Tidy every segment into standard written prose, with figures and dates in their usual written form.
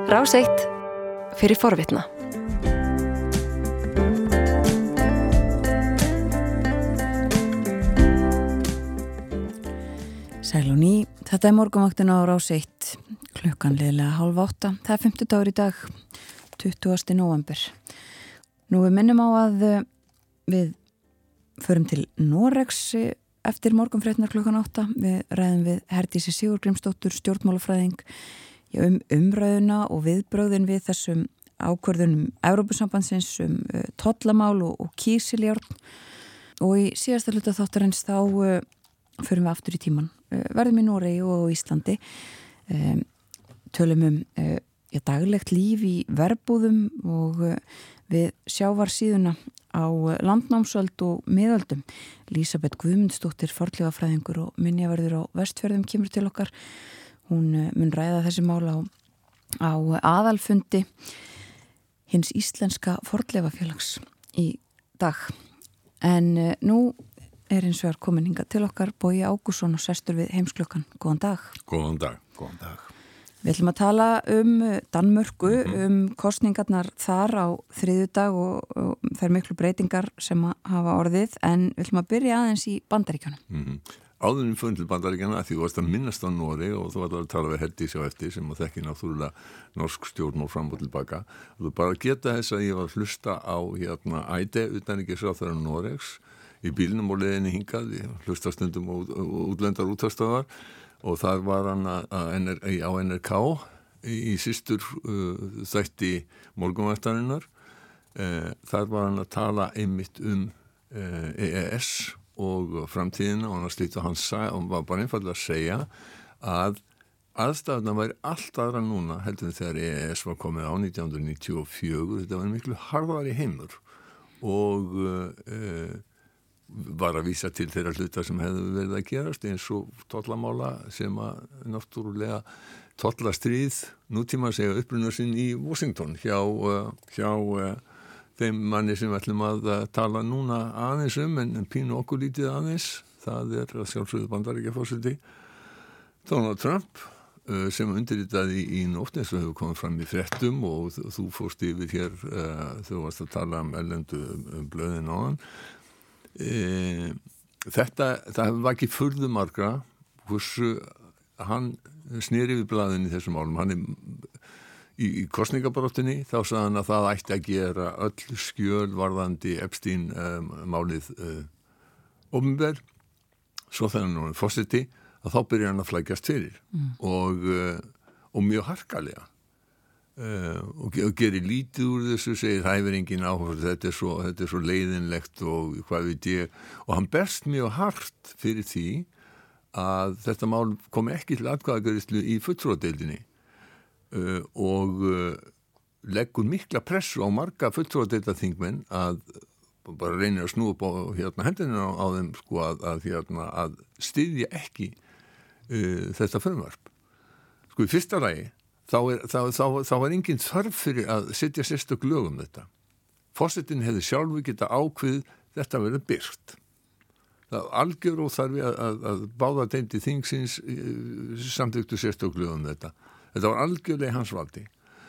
Rás 1 fyrir forvitna. Sæl og ný, þetta morgunvaktin á Rás 1, klukkan liðlega 7:30. Það 50 dagur í dag, 20. nóvember. Nú við minnum á að við förum til Noregs eftir morgunfrétnar klukkan 8. Við ræðum við Herdísi Sigurgrímsdóttur, stjórnmálafræðing, umræðuna og viðbrögðin við þessum ákvörðunum Evrópusambandsins tollamál og kísiljárn. Og í síðasta hluta þáttarins þá förum við aftur í tíman. Verðum í Noregi og Íslandi. Tölum daglegt líf í verbúðum og við sjávarsíðuna á landnámsöld og miðöldum. Lísabet Guðmundsdóttir, fornleifafræðingur og minjaverður á Vestfjörðum kemur til okkar. Hún mun ræða þessi mál á aðalfundi hins íslenska fornleifafélags í dag. En nú eins og komin hingað til okkar Bogi Ágússon og sestur við Heimsklukkan. Góðan dag. Góðan dag, góðan dag. Við ætlum að tala Danmörku, kosningarnar þar á þriðjudag og þær miklu breytingar sem hafa orðið, en við ætlum að byrja aðeins í Bandaríkjunum. Áðurinn fyrir til Bandaríkjana því þú varst að minnast á Noregi og þú varst að tala við Herdísi á eftir sem að þekki náttúrulega norsk stjórnmál fram og tilbaka. Þú bara geta þess að ég var að hlusta á Eide, utanríkisráðherra Noregs, í bílnum og leiðinni hingað, hlusta stundum og útlendar útvarpsstöðvar og það var hann á NRK í systur þætti morgunvættarinnar. Þar var hann að tala einmitt EES og framtíðina og hann slíkt og hann var bara einfallega að segja að aðstæðuna væri allt aðra núna heldur þegar EES var komið á 1994. Þetta var miklu harðari heimur og var að vísa til þeirra hluta sem hefðu verið að gerast eins og tollamála sem að náttúrulega tollastríð nútíma segja uppruna sinn í Washington hjá þeim manni sem við ætlum að tala núna aðeins en pínu okkur lítið aðeins. Það að sjálfsögðu Bandaríkjaforseti Donald Trump sem undirritaði í nótt eins og hefur komið fram í fréttum og þú fórst yfir hér þú varst að tala erlendu blöðin á hann. Það var ekki furðu margra hversu hann sneri við blaðinu í þessum málum. Hann í kosningabaráttunni þá sagði hann að það ætti að gera öll skjöl varðandi Epstein málið opinber. Svo þegar hann var forseti að þá byrja hann að flækjast fyrir og mjög harkalega og gerir lítið úr þessu, segir hæfir engin áhuga, þetta er svo leiðinlegt og hvað veit ég, og hann berst mjög hart fyrir því að þetta mál kom ekki til atkvæðagreiðslu í fulltrúadeildinni og leggur mikla pressu á marga fulltrúadeildarþingmenn að bara reynir að snúa upp á hendina á þeim sko, að styðja ekki þetta frumvarp. Sko í fyrsta lagi þá var engin þörf fyrir að setja sérstök lög þetta. Forsetinn hefði sjálfur geta ákveð þetta verið birt. Það algjör óþarfi að báða deildi þingsins samþykktu sérstök lög þetta. Þetta var algjörlega hans valdi.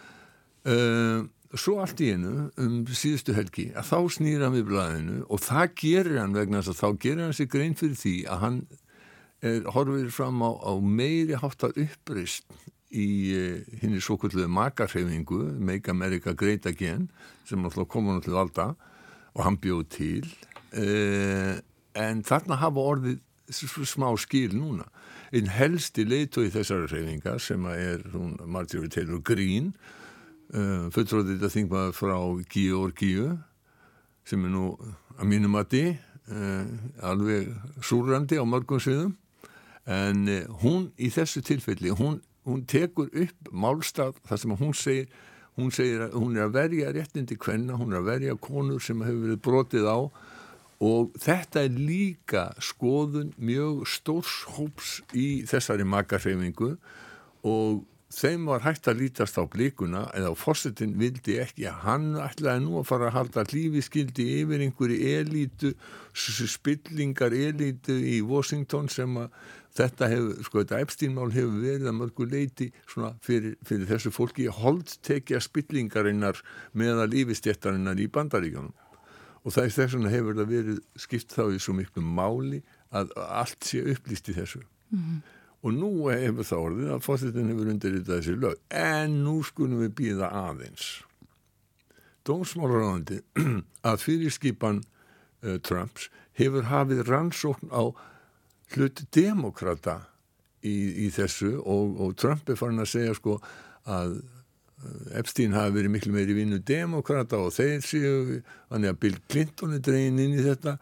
Svo allt í einu síðustu helgi að þá snýr hann við blaðinu og það gerir hann vegna þess að þá gerir hann sig grein fyrir því að hann horfir fram á meiri háttar uppreisn í hinni svokölluðu makarhreyfingu Make America Great Again sem náttúrulega kom hann til valda og hann bjóð til en þarna hafa orðið smá skil núna. Einn helsti leiðtogi þessara hreyfingar sem hún Marjorie Taylor Greene fulltrúadeild þingmaður frá Georgíu sem nú að mínu mati alveg súrandi á mörgum sviðum en hún í þessu tilfelli hún tekur upp málstað þar sem hún segir að hún að verja réttindi kvenna, hún að verja konur sem hefur verið brotið á og þetta líka skoðun mjög stórs hóps í þessari makarhreyfingu og þeim var hægt að lítast á blikuna eða forsetinn vildi ekki að hann ætlaði nú að fara að halda hlífiskildi yfir einhverju elítu, spillingar elítu í Washington sem að þetta hefur, sko þetta Epstein-mál hefur verið að mörgu leyti svona fyrir þessu fólki holdtekja spillingarinnar meðal yfirstéttarinnar í Bandaríkjunum. Og það þess vegna hefur það verið skipt þá í svo miklu máli að allt sé upplýst í þessu. Og nú hefur það orðið að forsetinn hefur undirritað þessi lög. En nú skulum við bíða aðeins. Dómsmálaráðandi að fyrirskipan Trumps hefur hafið rannsókn á hlut demokrata í þessu og Trump farin að segja sko að Epstein hafi verið miklu meiri vinnu demokrata og þeir séu, þannig að Bill Clinton dreginn inn í þetta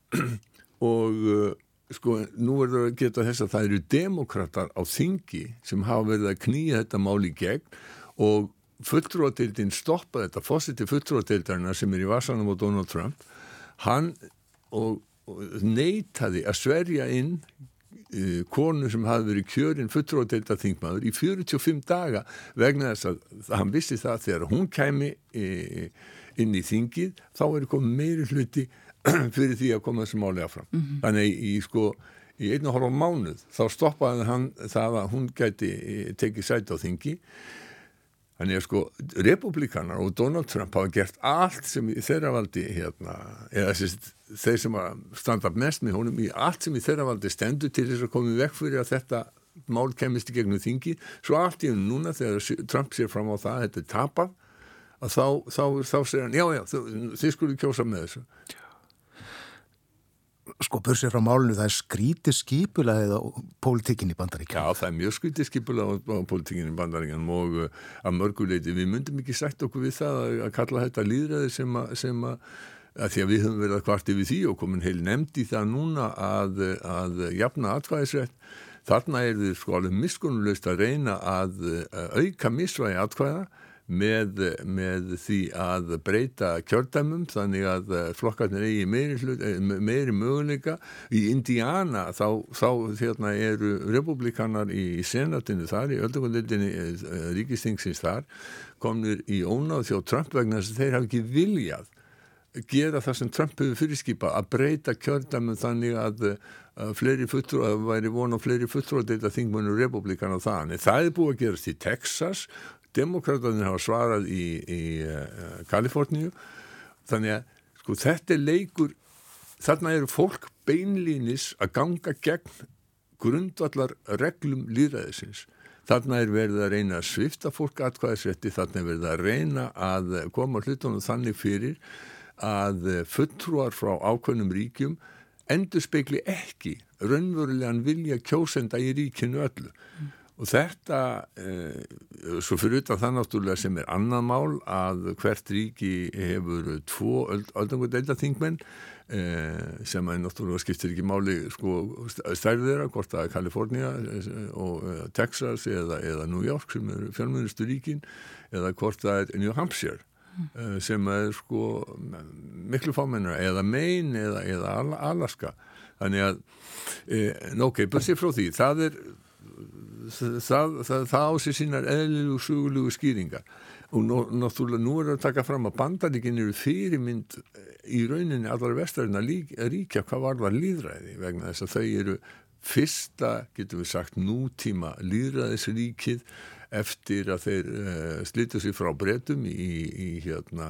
og sko, nú það að geta þess að það eru demokratar á þingi sem hafa verið að knýja þetta mál í gegn og fulltrúadeildin stoppa þetta, forseti fulltrúadeildarinnar sem í vasanum á Donald Trump, hann og neitaði að sverja inn konu sem hafi verið kjörinn fulltrúadeildar þingmaður í 45 daga vegna þess að hann vissi það þegar hún kæmi inn í þingið, þá komið meiri hluti fyrir því að koma þessu máli áfram. Þannig í 1,5 mánuð þá stoppaði hann það að hún gæti tekið sæti á þingi. Þannig að republikanar og Donald Trump hafa gert allt sem í þeirra valdi eða þeir sem standa mest með honum í allt sem í þeirra valdi stendur til þess að koma vekk fyrir að þetta mál kemist í gegnum þingi. Svo allt í núna þegar Trump sér fram á það að þetta tapað að þá segir hann já, þið skulle kjósa með þessu. Sko, bursið frá málinu, það skrítið skipulagið á pólitíkinni í Bandaríkjunum. Já, það mjög skrítið skipulagið á pólitíkinni í Bandaríkjunum og að mörguleiti. Við myndum ekki sagt okkur við það að kalla þetta lýðræði sem að því að við höfum verið að kvart yfir því og komin heil nefnd í það núna að jafna atkvæðisrétt. Þarna þið sko alveg miskunnulaust að reyna að auka misvægi atkvæða með því að breyta kjördæmum þannig að flokkarnir eigi meiri möguleika. Í Indiana þá eru republikanar í senatinu þar, í öldungadeildinni ríkisþingsins þar, komnir í ónáð hjá Trump vegna þess að þeir hafa ekki viljað gera það sem Trump hefur fyrirskipað að breyta kjördæmum þannig að væri von á fleiri fulltrúadeilda þingmönnum republikana þannig. Það búið að gerast í Texas. Demokratarnir hafa svarað í Kaliforníu. Þannig að sko þetta leikur, þarna eru fólk beinlínis að ganga gegn grundvallar reglum lýðræðisins. Þarna verið að reyna að svipta fólk atkvæðisrétti, þarna verið að reyna að koma hlutunum þannig fyrir að fulltrúar frá ákveðnum ríkjum endurspegli ekki raunverulegan vilja kjósenda í ríkinu öllu. Og þetta, svo fyrir utan það náttúrulega sem annað mál að hvert ríki hefur 2 öldungadeildarþingmenn sem náttúrulega skiptir ekki máli sko stærð þeirra, hvort það Kalifornía og Texas eða New York sem fjölmennustu ríkin eða hvort það New Hampshire sem sko miklu fámennara eða Maine eða Alaska. Þannig að bursið frá því, það á sig sínar eðlilegu sögulegu skýringar og náttúrulega nú að taka fram að Bandaríkin eru fyrirmynd í rauninni allra vestarinnar ríkja hvað varðar lýðræði vegna þess að þau eru fyrsta, getum við sagt, nútíma lýðræðisríkið eftir að þeir slitu sig frá Bretum í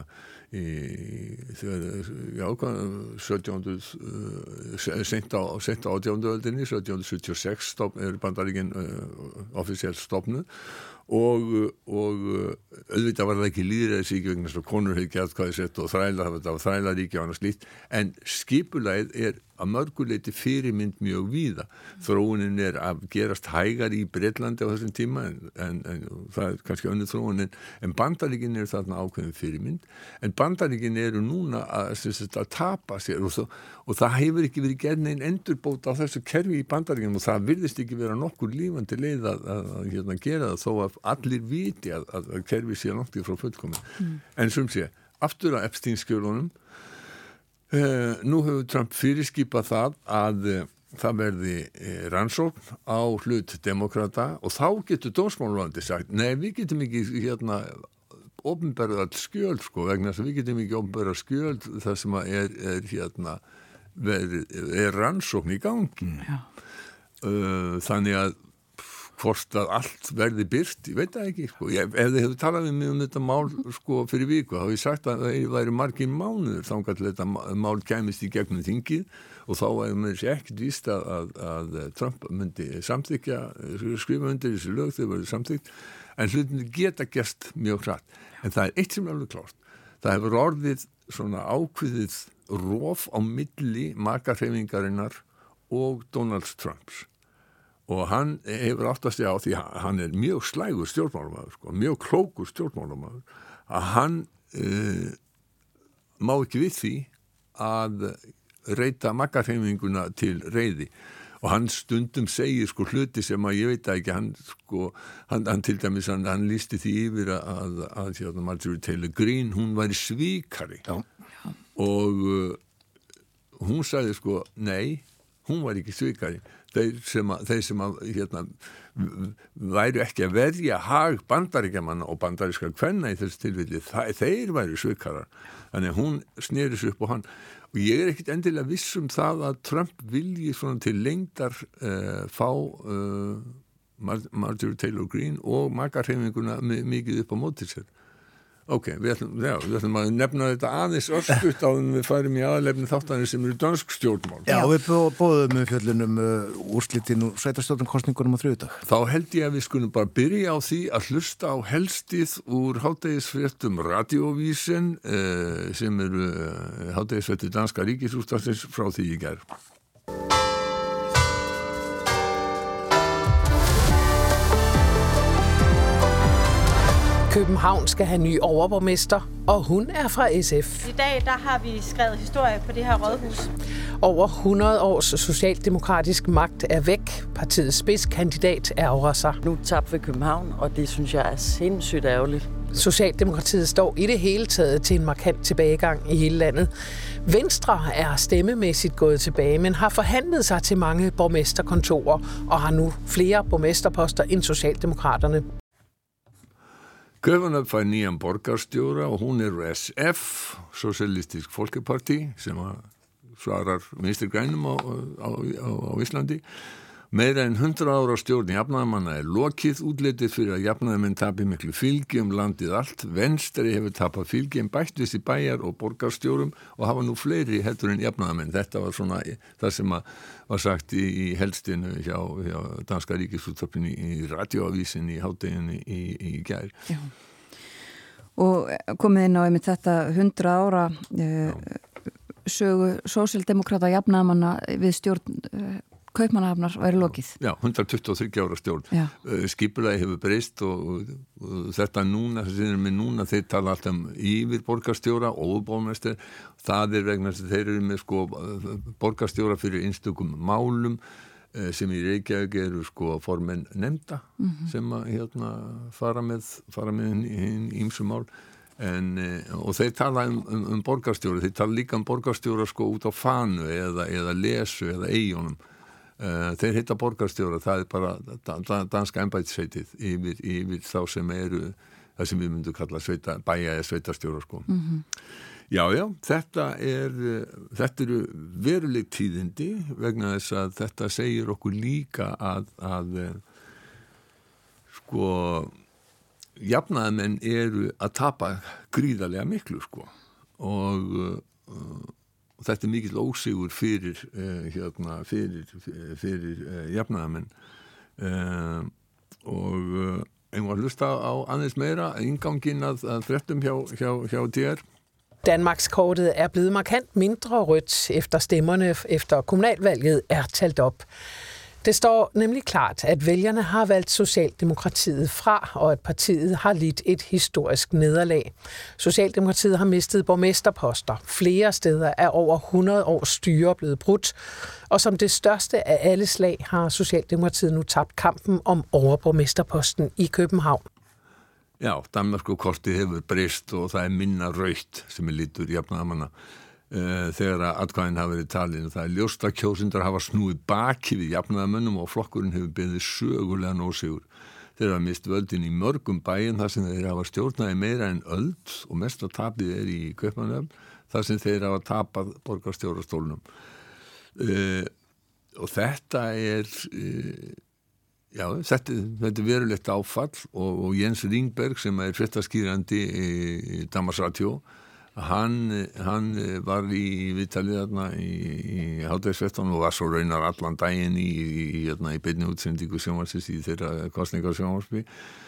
17. á 18. öldinni 1776 Bandaríkin offísielt stofnuð og auðvitað var það ekki lýðræðisríki vegna þess að konur hefði gert hvað sett og þrælaríki og annað slíkt en skipulagið að mörguleiti fyrirmynd mjög víða. Þróunin að gerast hægar í Bretlandi á þessum tíma en það kannski önnur þróunin en Bandaríkin þarna ákveðin fyrirmynd en Bandaríkin núna að tapa sér og það hefur ekki verið gerð nein endurbót á þessu kerfi í Bandaríkin og það virðist ekki vera nokkur lífandi leið að gera það þó að allir viti að kerfi sé langt frá fullkomin. En sem sé, aftur að Epstein-skjölunum nú hefur Trump fyrirskipað það að það verði rannsókn á hlut demokrata og þá getur dómsmálaráðuneytið sagt, nei, við getum ekki opinberað all skjöld, sko, vegna þess að við getum ekki opinberað skjöld það sem er rannsókn í gangi. Já. Þannig að hvort að allt verði birt, ég veit það ekki, sko. Ef þið hefur talað við mig þetta mál, sko, fyrir viku, þá hef ég sagt að það væri margir mánuður þangað til þetta mál kæmist í gegnum þingið og þá er mér ekkert víst að Trump myndi samþykja, skrifa undir þessi lög, þau verður samþykkt, en hlutinni geta gerst mjög hratt. En það er eitt sem er alveg klárt. Það hefur orðið svona ákveðið rof á milli makarhreyfingarinnar og Donald Trumps. Og hann hefur átt að segja á því hann er mjög slægur stjórnmálamaður, sko, mjög klókur stjórnmálamaður, að hann má ekki við því að reita makarhreyfinguna til reiði. Og hann stundum segir, sko, hluti sem að ég veit ekki, hann til dæmis, hann lýsti því yfir að Marjorie Taylor Greene, hún væri svíkari. Já. Og hún sagði, sko, nei, hún var ekki svíkari. Þeir sem væru ekki að verja hag bandaríkjamanna og bandarískra kvenna í þessu tilfelli, þeir væru svikarar. Þannig að hún sneri sig upp á hann. Og ég er ekkit endilega viss það að Trump vilji svona til lengdar fá Marjorie Taylor Greene og makarhreyfinguna mikið upp á móti sér. Ok, við ætlum að nefna þetta aðeins örskutt á við færum í aðalefni þáttanir sem eru dönsk stjórnmál. Já, við bóðum fjöllunum úrslitin og sveitarstjórnarkosningunum á þriðjudag. Þá held ég að við skulum bara byrja á því að hlusta á helstið úr hádegisfréttum Radiovísin sem eru hádegisfréttir danska ríkisútvarpsins frá því í gær. København skal have ny overborgmester, og hun er fra SF. I dag der har vi skrevet historie på det her rådhus. Over 100 års socialdemokratisk magt er væk. Partiets spidskandidat ærger sig. Nu tabte vi København, og det synes jeg er sindssygt ærgerligt. Socialdemokratiet står i det hele taget til en markant tilbagegang i hele landet. Venstre er stemmemæssigt gået tilbage, men har forhandlet sig til mange borgmesterkontorer og har nu flere borgmesterposter end Socialdemokraterne. Köfunöf fær nýjan borgarstjóra og hún SF, Sosialistisk Folkeparti, sem svarar Vinstri grænum á Íslandi. Meira en 100 ára stjórn jafnaðarmanna lokið, útlitið fyrir að jafnaðarmenn tapi miklu fylgi landið allt. Venstri hefur tapað fylgi en bættist í bæjar og borgarstjórum og hafa nú fleiri heldur en jafnaðarmenn. Þetta var svona það sem var sagt í helstinu hjá danska ríkisútvarpinu í Radioavísin í hádeginu í gær. Já. Og komið inn á einmitt þetta 100 ára sögu sósíaldemókrata jafnaðarmanna við stjórn Kaupmannahafnar væri lokið. Já, 123 ára stjórn. Skipulagi hefur breyst og þetta núna, þeir tala alltaf yfir borgarstjóra og borgmester. Það vegna þess að þeir eru með borgarstjóra fyrir einstökum málum sem í Reykjavík eru formenn nefnda sem fara með ýmsu mál. Og þeir tala um borgarstjóra, þeir tala líka borgarstjóra út á Fanu eða Lesu eða Eyjónum. Þeir heita borgarstjóra, það bara danska embættisheitið yfir þá sem eru það sem við myndum kalla bæja eða sveitarstjóra Já, þetta eru veruleg tíðindi vegna þess að þetta segir okkur líka að jafnaðarmenn eru að tapa gríðarlega miklu og þetta mikill ósigur fyrir jafnaðarmenn og einhver að hlusta á aðeins meira indganginn að fréttum hjá DR. Danmarkskortet er blevet markant mindre rødt efter stemmerne efter kommunalvalget er talt op. Det står nemlig klart, at vælgerne har valgt Socialdemokratiet fra, og at partiet har lidt et historisk nederlag. Socialdemokratiet har mistet borgmesterposter. Flere steder er over 100 års styre blevet brudt, og som det største af alle slag har Socialdemokratiet nu tabt kampen om overborgmesterposten i København. Já, Danmarku kortið hefur breyst og það minna rautt sem litur jafnaðarmanna. þegar að atkvæðin hafa verið talin og það ljóst að kjósindar hafa snúið baki við jafnaðarmönnum og flokkurinn hefur beðið sögulegan ósigur. Þeir hafa mist völdin í mörgum bæjum þar sem þeir hafa stjórnaði meira en öld og mesta tapið í Kaupmannahöfn þar sem þeir hafa tapað borgarstjórastólnum. Og þetta þetta verulegt áfall og Jens Ringberg sem fréttaskýrandi í Damarsradio, hann var í viðtalið þarna í hádegisfréttunum og var svo raunar allan daginn í beinni útsendingu sjónvarpsins í þeirra kosningasjónvarpi.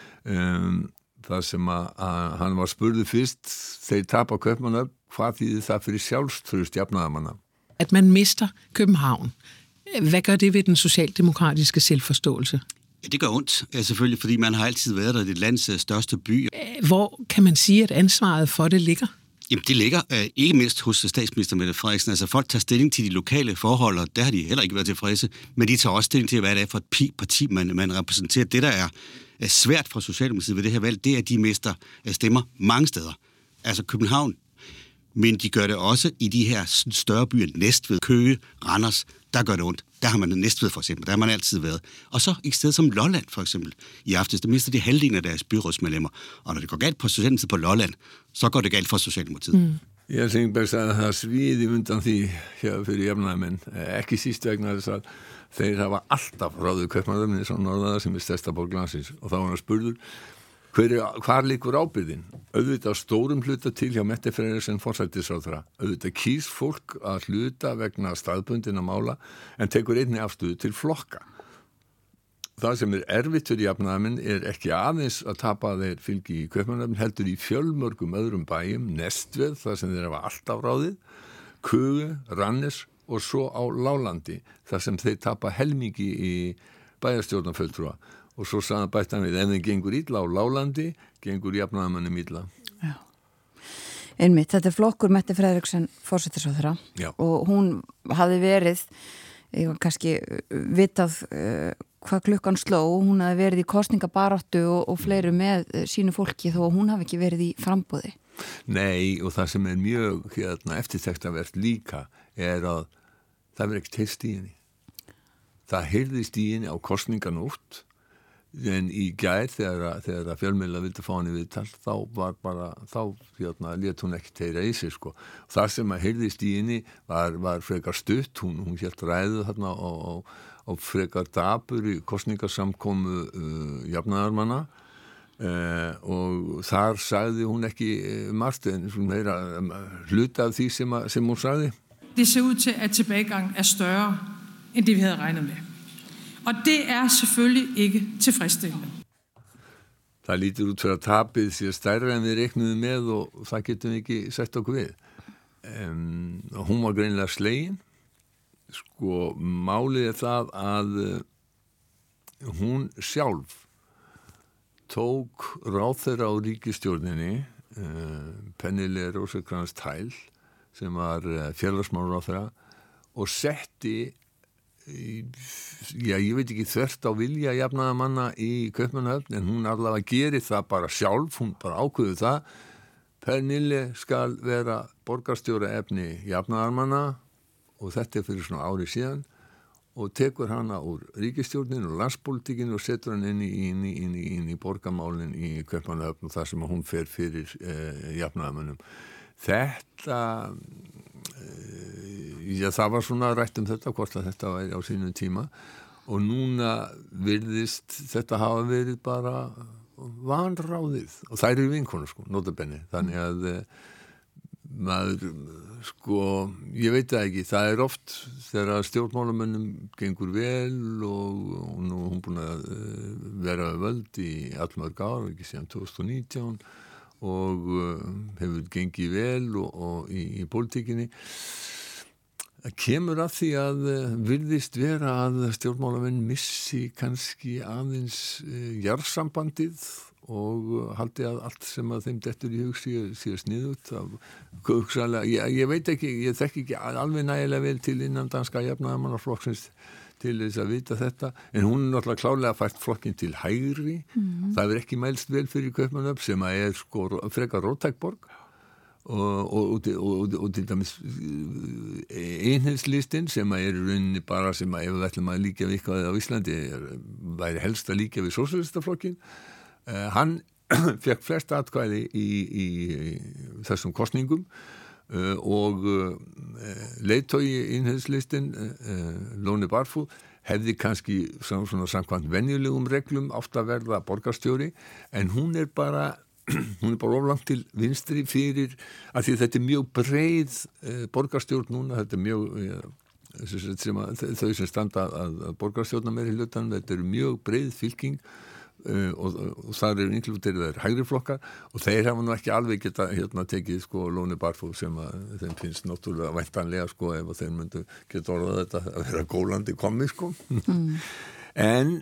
Það sem að hann var spurður fyrst, þeir tapa Kaupmannahöfn, hvað þýðir það fyrir sjálfstrøst jafnaðarmanna? At man mister København. Hvad gør det ved den socialdemokratiske selvforståelse? Ja, det gør ondt, selvfølgelig, fordi man har altid været der i et lands største by. Hvor kan man sige, at ansvaret for det ligger? Jamen, det ligger ikke mindst hos statsminister Mette Frederiksen. Altså, folk tager stilling til de lokale forhold, og der har de heller ikke været tilfredse, men de tager også stilling til, hvad det er for et parti, man repræsenterer. Det, der er svært for Socialdemokratiet ved det her valg, det er, at de mister stemmer mange steder. Altså, København, men de gør det også i de her større byer, Næstved, Køge, Randers, der gør det ondt. Der har man Næstved for eksempel, der har man altid været. Og så et sted som Lolland for eksempel. I aftes, der mister de halvdelen af deres byrådsmedlemmer. Og når det går galt på Socialdemokratiet på Lolland, så går det galt for Socialdemokratiet. Jens Ringberg sagði að það svíði undan því hér fyrir jafnaðarmenn, ekki síst vegna þess að þeir hafa alltaf ráðið Kaupmannahöfn svo norðaða sem stærsta borg landsins og þá var hann spurður hvar liggur ábyrgðin? Auðvitað stórum hluta til hjá Mette Frederiksen forsætisráðherra. Auðvitað kýs fólk að hluta vegna staðbundinna mála en tekur einnig afstöðu til flokka. Það sem erfitt fyrir jafnaðarmenn ekki aðeins að tapa þeir fylgi í Kaupmannahöfn, heldur í fjölmörgum öðrum bæjum, Næstved, þar sem þeir hafa alltaf ráðið, Køge, Randers og svo á Lálandi, þar sem þeir tapa helmingi í bæjarstjórnarfulltrúa. Og svo sagði bætti hann við, ef þeim gengur illa á Lálandi, gengur jafnaðarmönnum illa. Já. Einmitt, þetta flokkur Mette Frederiksen forsætisráðherra og hún hafði verið, kannski vitað hvað klukkan sló, hún hafði verið í kosningabaráttu og fleiru með sínu fólki þó að hún hafi ekki verið í framboði. Nei, og það sem mjög eftirtektarvert líka að það verið ekkert heyrst í henni. Það heyrðist í henni á kosninganótt en í gær þegar fjölmiðlar vildi fá henni viðtal þá lét hún ekkert heyra í sig sko. Það sem heyrðist í henni var frekar stutt, hún hélt ræðu þarna og frekar dapur í kosningasamkomu jafnaðarmanna og þar sagði hún ekki margt en hluta af því sem hún sagði. Det ser ud til at tilbagegang større end det vi havde regnet med. Og det selvfølgelig ikke tilfredsstillende. Það lítur út fyrir að tapið sé stærra en við reiknuðum með og það getum við ekki sett okkur við. Hún var greinilega slegin. Sko, málið það að hún sjálf tók ráðherra á ríkisstjórninni, Pernille Rosenkrantz-Theil, sem var félagsmálaráðherra, og setti ég veit ekki þvert á vilja jafnaðarmanna í Kaupmannahöfn en hún allavega gerir það bara sjálf, hún bara ákveður það. Pernille skal vera borgarstjóra efni jafnaðarmanna og þetta fyrir svona ári síðan og tekur hana úr ríkisstjórnin og landspólitíkin og setur hann inn í borgarmálin í Kaupmannahöfn og það sem hún fer fyrir jafnaðarmönnum. Þetta það var svona rætt þetta hvort að þetta væri á sínum tíma og núna virðist þetta hafa verið bara vanráðið og þær eru vinkonur sko, notabenni þannig að maður sko, ég veit það ekki það oft þegar stjórnmálamönnum gengur vel og nú hún búin að vera völd í allmörg ár, ekki síðan 2019 og hefur gengið vel og í pólitíkinni. Það kemur að því að virðist vera að stjórnmálamenn missi kannski aðeins jarðsambandið og haldi að allt sem að þeim dettur í hug sé sniðugt. Ég veit ekki, ég þekki ekki alveg nægilega vel til innan danska jafnaðarmannaflokksins til þess að vita þetta, en hún náttúrulega klárlega fært flokkinn til hægri. Það ekki mælst vel fyrir Kaupmannahöfn sem að sko frekar róttæk borg og til dæmis einhefslistinn sem er í rauninni bara sem ef við ætlum að líka við eitthvað á Íslandi væri helst að líka við sósíalistaflokkin, hann fekk flest atkvæði í þessum kosningum og leiðtogi einhefslistinn Lone Barfod hefði kannski svona samkvæmt venjulegum reglum átt að verða borgarstjóri, en hún er bara oflangt til vinstri fyrir að því þetta er mjög breið borgarstjórn núna, þetta er mjög þau sem standa að borgarstjórna meiri hlutan, þetta er mjög breið fylking og þar eru inkluderðir hægri flokkar og þeir hafa nú ekki alveg geta tekið Lone Barfod sem að þeim finnst náttúrulega væntanlega ef þeir myndu geta orðað þetta að vera gólandi kommi en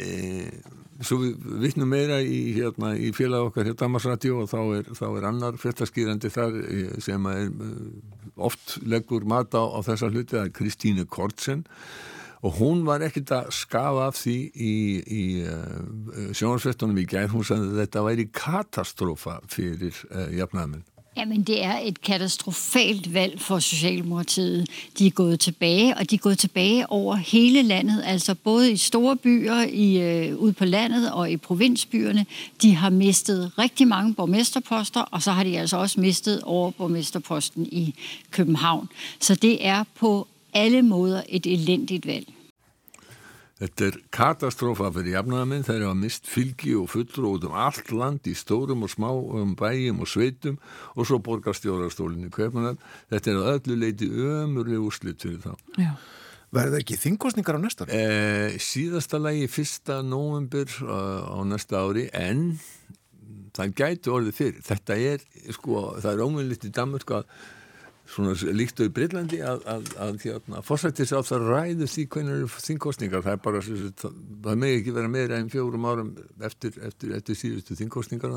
svo við vitnum meira í félag okkar Damarsradio og þá er annar fréttaskýrandi þar sem er oft leggur mat á þessa hluti, það er Kristíne Kortsen og hún var ekkert að skafa af því í sjónvarpsfréttunum i gær, hún sagði að þetta væri katastrófa fyrir jafnaðarmenn. Jamen, det er et katastrofalt valg for Socialdemokratiet. De er gået tilbage, og de er gået tilbage over hele landet, altså både i store byer, ude på landet og i provinsbyerne. De har mistet rigtig mange borgmesterposter, og så har de altså også mistet overborgmesterposten i København. Så det er på alle måder et elendigt valg. Þetta katastrófa fyrir jafnaðarmenn, þeir hafa mist fylgi og fulltrúa allt land í stórum og smáum bæjum og sveitum og svo borgarstjórastólinni Kaupmannahöfn. Þetta að öllu leyti ömurleg úrslit fyrir þá. Já. Verða ekki þingkosningar á næsta ári? Síðasta lagi 1. nóvember á næsta ári, en það gæti orðið fyrir. Þetta það er ómögulegt í Danmörku að svona líkt og í Breitlandi að forsættisráðherra ræður því hvernig eru þingkosningar. Það er bara það megi ekki vera meira en 4 árum eftir síðustu þingkosningar,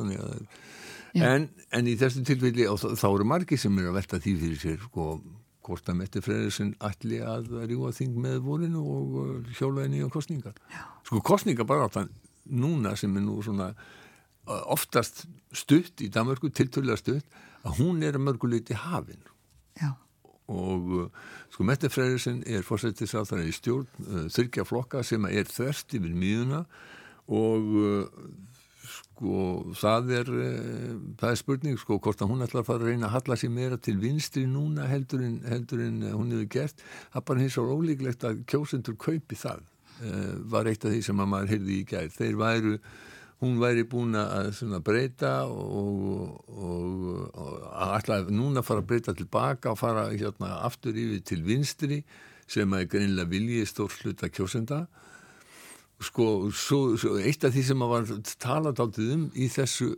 en í þessu tilfelli þá eru margir sem eru að velta því fyrir sér hvort að Mette Frederiksen ætli að rjúfa þing með vorinu og hjóla í nýja kosningar. Kosningar bara áttan núna sem er nú svona oftast stutt í Danmörku, tiltölulega stutt, að hún er að mörguleyti hafin. Já. Og Mette Frederiksen er forsættisráðherra í stjórn 3 flokka sem er þvert yfir miðjuna og það er spurning hvort að hún ætlar að fara að reyna að halla sig meira til vinstri núna heldur en hún hefur gert. Það bara hins vegar ólíklegt að kjósendur kaupi það. Var eitt af því sem að maður heyrði í gær. Hún væri búin að breyta og ætla núna að fara að breyta tilbaka og fara aftur yfir til vinstri sem er greinilega vilji stórs hluta kjósenda. Svo eitt af því sem að var talað aldrei í þessu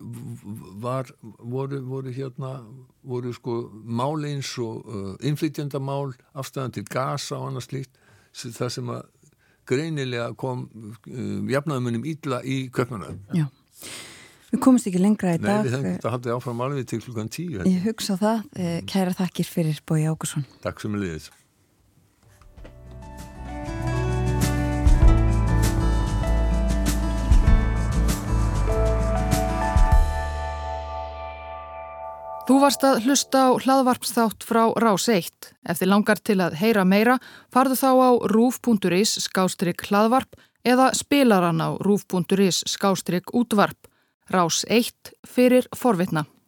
voru mál eins og innflytjendamál, afstæðan til Gaza og annað slíkt, það sem að greinilega kom jafnaðarmönnum illa í Kaupmannahöfn. Já. Við komumst ekki lengra í dag. Nei, við hefum þetta haldið áfram alveg til klukkan 10. Ég hugsa það. Kæra þakkir fyrir Bogi Ágússon. Takk sem leiðis. Þú varst að hlusta á hlaðvarpsþátt frá Rás 1. Ef þið langar til að heyra meira, farðu þá á ruf.is/hlaðvarp eða spilaran á ruf.is/útvarp. Rás 1 fyrir forvitna.